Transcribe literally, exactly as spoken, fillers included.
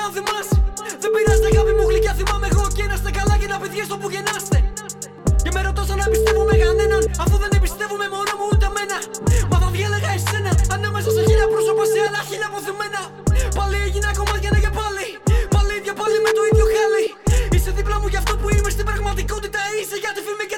αν θυμάσαι. Δεν πειράζει αγάπη μου γλυκιά, θυμάμαι εγώ και να είστε καλά και να πηδιές το που γεννάστε. Και με ρωτάς αν εμπιστεύομαι κανέναν, αφού δεν εμπιστεύομαι μόνο μου ούτε εμένα. Μα θα διέλεγα εσένα, ανάμεσα σε χίλια πρόσωπα σε άλλα χίλια αποθυμένα. Πάλι έγινα κομμάτια, ναι και πάλι. Πάλι ίδια πάλι με το ίδιο χάλι. Είσαι δίπλα μου για αυτό που είμαι στην πραγματικότητα, είσαι για τη φήμη.